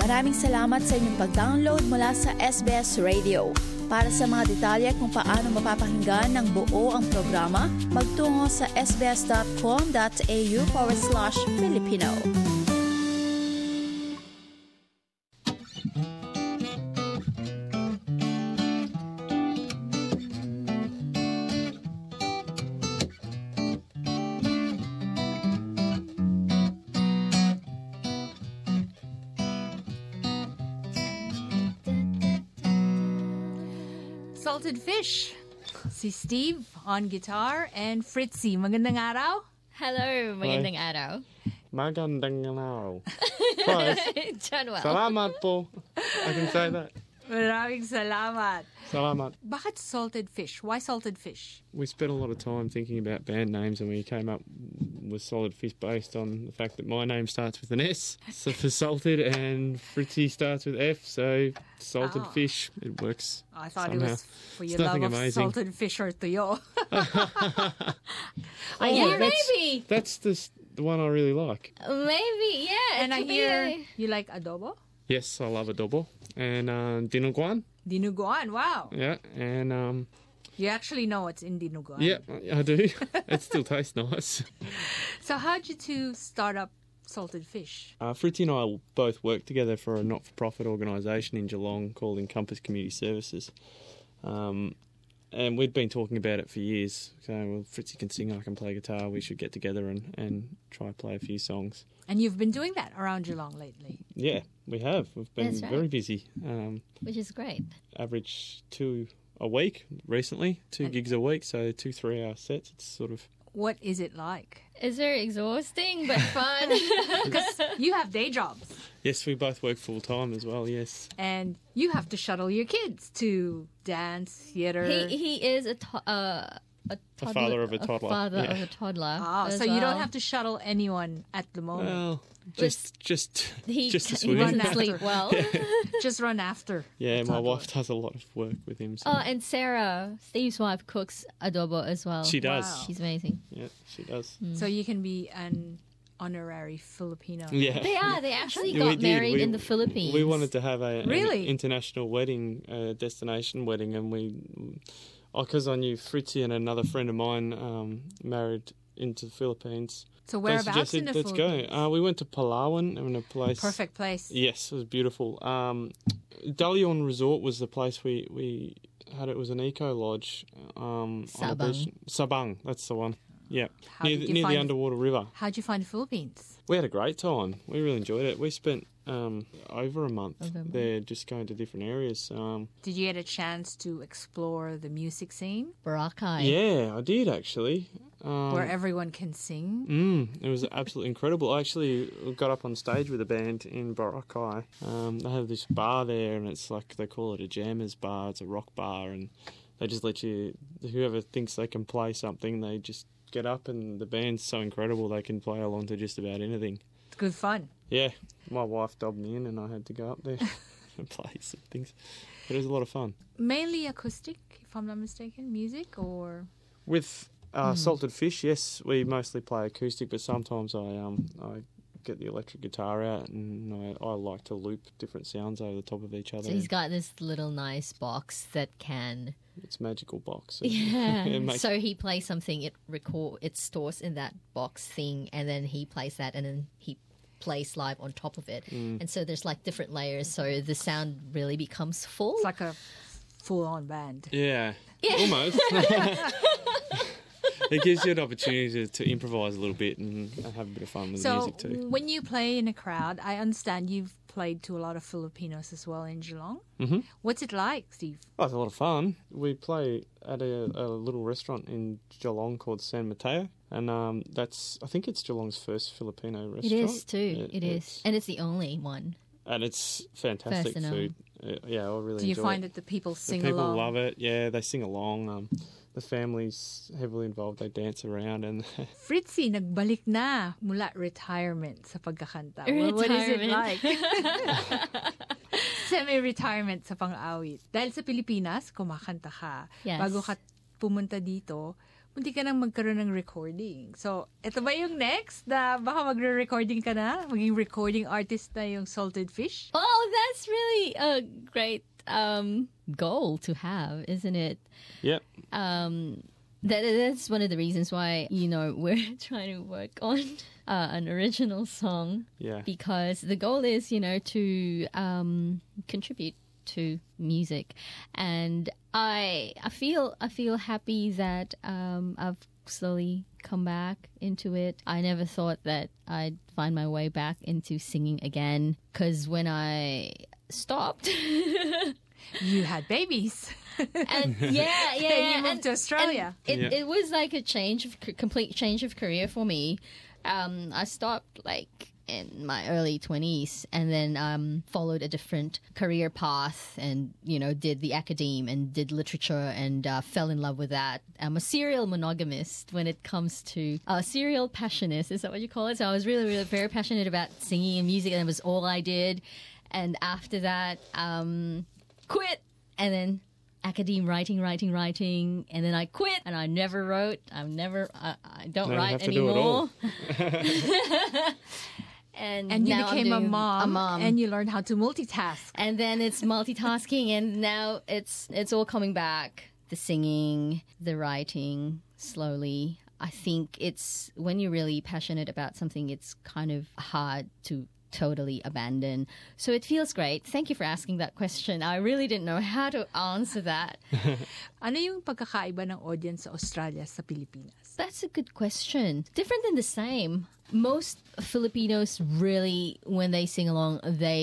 Maraming salamat sa inyong pag-download mula sa SBS Radio. Para sa mga detalye kung paano mapapakinggan ng buo ang programa, magtungo sa sbs.com.au/Filipino. Salted Fish. Si Steve on guitar and Fritzy. Magandang araw. Hello, magandang araw. Magandang araw. Close. Done well. Salamat po. I can say that. Maraming salamat. Salamat. Bakit Salted Fish? Why Salted Fish? We spent a lot of time thinking about band names and we came up with Solid Fish based on the fact that my name starts with an S, so for Salted, and Fritzy starts with F, so Salted Fish. It works. I thought somehow. it was for your It's love nothing of amazing. salted fish or tuyo. Yeah, that's, maybe. That's the one I really like. Maybe, yeah. And I it could be hear a- you like adobo? Yes, I love adobo. And dinuguan. Dinuguan, wow. Yeah, and You actually know what's in dinuguan. yeah, I do. It still tastes nice. So how'd you two start up Salted Fish? Fritzy and I both work together for a not-for-profit organisation in Geelong called Encompass Community Services. And we'd been talking about it for years. So, well, Fritzy can sing, I can play guitar, we should get together and try play a few songs. And you've been doing that around Geelong lately. Yeah, we have. We've been That's right. very busy. Which is great. Average 2 a week recently, 2 gigs a week, so 2 3-hour sets. It's sort of... What is it like? It's very exhausting, but fun. Because you have day jobs. Yes, we both work full-time as well, yes. And you have to shuttle your kids to dance, theatre. he is a toddler, father of a toddler, father yeah. of a toddler. So as you don't well. have to shuttle anyone at the moment. Well, just He the he swimming. doesn't sleep well. Just run after. Yeah, the my toddler. wife does a lot of work with him. So. Oh, and Sarah, Steve's wife, cooks adobo as well. She does. Wow. She's amazing. Yeah, she does. So you can be an honorary Filipino. Yeah. They are. They actually Yeah, we got did. married in the Philippines. We wanted to have an Really? international wedding, destination wedding, and because I knew Fritzy and another friend of mine married into the Philippines. So They whereabouts suggested, in the let's Philippines? go. We went to Palawan, in a place. Perfect place. Yes, it was beautiful. Dalion Resort was the place we had. It was an eco lodge. On a Sabang. beach. Sabang, that's the one. Yeah, How did you near the find- underwater river. How'd you find the Philippines? We had a great time. We really enjoyed it. We spent over a month there just going to different areas. Did you get a chance to explore the music scene Boracay. Yeah, I did actually. where everyone can sing? It was absolutely incredible. I actually got up on stage with a band in Boracay. They have this bar there, and it's like they call it a jammers bar. It's a rock bar, and they just let you. Whoever thinks they can play something, they just get up, and the band's so incredible they can play along to just about anything. It's good fun. Yeah, my wife dobbed me in, and I had to go up there and play some things. But it was a lot of fun. Mainly acoustic, if I'm not mistaken, music or... With Salted Fish, yes, we mostly play acoustic, but sometimes I get the electric guitar out and I like to loop different sounds over the top of each other. So he's got this little nice box that can... It's a magical box. Yeah. It makes- So he plays something, it stores in that box thing, and then he plays that, and then he plays live on top of it. And so there's like different layers, so the sound really becomes full. It's like a full-on band. Yeah, almost. It gives you an opportunity to improvise a little bit and have a bit of fun with the So music too. when you play in a crowd, I understand you've played to a lot of Filipinos as well in Geelong. Mm-hmm. What's it like, Steve? Oh, it's a lot of fun. We play at a little restaurant in Geelong called San Mateo, and I think it's Geelong's first Filipino restaurant. It is too. It is. And it's the only one. And it's fantastic First and food. Yeah, I really Do you enjoy find it. that the people The sing people along? love it. Yeah, they sing along. The family's heavily involved. They dance around and Fritzy, nagbalik na mula retirement sa pagkakanta. Well, what is it like? Semi-retirement sa pang-awit. Dahil sa Pilipinas, kumakanta ka. Yes. Bago ka pumunta dito, munti ka nang magkaroon ng recording. So, ito ba yung next na baka magre-recording ka na? Maging recording artist na yung Salted Fish? Oh, that's really a great goal to have, isn't it? Yep. That's one of the reasons why, we're trying to work on an original song. Yeah. Because the goal is, to contribute to music, and I feel happy that I've slowly come back into it. I never thought that I'd find my way back into singing again, because when I stopped, you had babies. and And you moved to Australia. And it was like a complete change of career for me. I stopped in my early 20s, and then followed a different career path, and did the academe and did literature, and fell in love with that. I'm a serial monogamist when it comes to serial passionist. Is that what you call it? So I was really, really very passionate about singing and music, and it was all I did. And after that, quit, and then academe, writing, and then I quit, and I never wrote. I don't write anymore. And you now became I'm a mom, mom, and you learned how to multitask. and then it's multitasking, and now it's all coming back. The singing, the writing, slowly. I think it's when you're really passionate about something, it's kind of hard to totally abandon. So it feels great. Thank you for asking that question. I really didn't know how to answer that. Ano yung pagkakaiba ng audience sa Australia sa Pilipinas? That's a good question. Different than the same. Most Filipinos really, when they sing along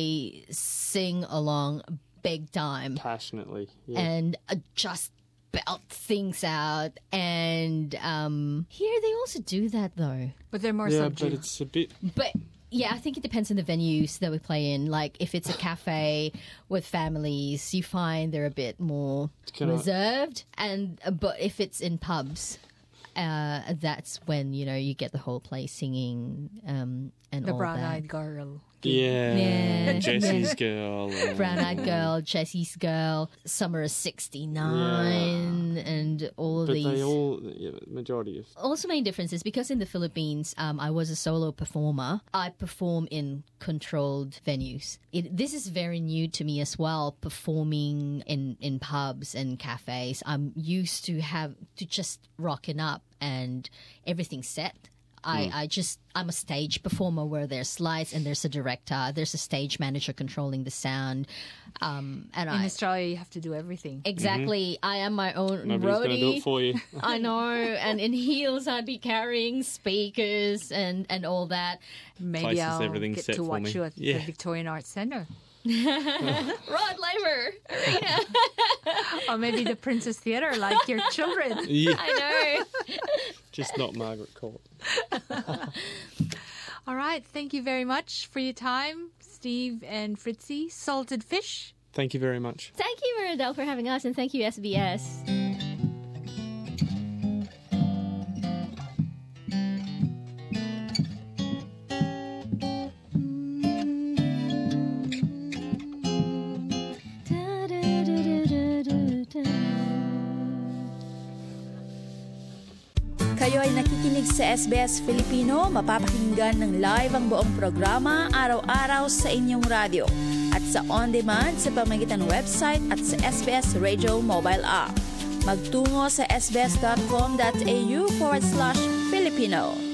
big time. Passionately. Yeah. And just belt things out. And here they also do that, though. But they're more Yeah, subdued. but it's a bit... But yeah, I think it depends on the venues that we play in. Like if it's a cafe with families, you find they're a bit more reserved. But if it's in pubs, that's when you get the whole place singing and The all brown-eyed that. girl. Yeah. Jesse's Girl. Brown-eyed girl, Jesse's Girl, Summer of '69, and all But these. they all, majority of... Also, main difference is because in the Philippines, I was a solo performer. I perform in controlled venues. This is very new to me as well, performing in pubs and cafes. I'm used to just rocking up and everything's set. I'm a stage performer where there's lights and there's a director, there's a stage manager controlling the sound. In Australia, you have to do everything. Exactly. I am my own Nobody's going to do roadie. it for you. I know. And in heels, I'd be carrying speakers and all that. Maybe Places I'll everything's get set to for watch me. you at the Yeah. Victorian Arts Centre. Rod Laver Arena. Or maybe the Princess Theatre, like your children. Yeah, I know. just not Margaret Court. All right. Thank you very much for your time, Steve and Fritzy. Salted Fish. Thank you very much. Thank you, Miradel, for having us, and thank you, SBS. Kayo ay nakikinig sa SBS Filipino, mapapakinggan ng live ang buong programa araw-araw sa inyong radyo at sa on-demand sa pamamagitan ng website at sa SBS Radio mobile app. Magtungo sa sbs.com.au/Filipino.